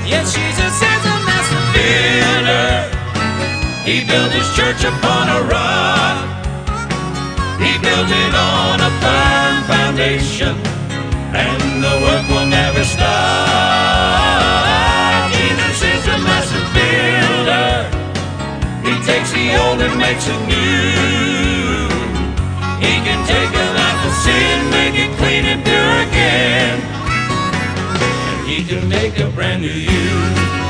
Yes, Jesus is a master builder. He built his church upon a rock. He built it on a firm foundation, and the work will never stop. Jesus is a master builder. He takes the old and makes it new. He can take a life of sin, make it clean and pure again. And he can make a brand new you.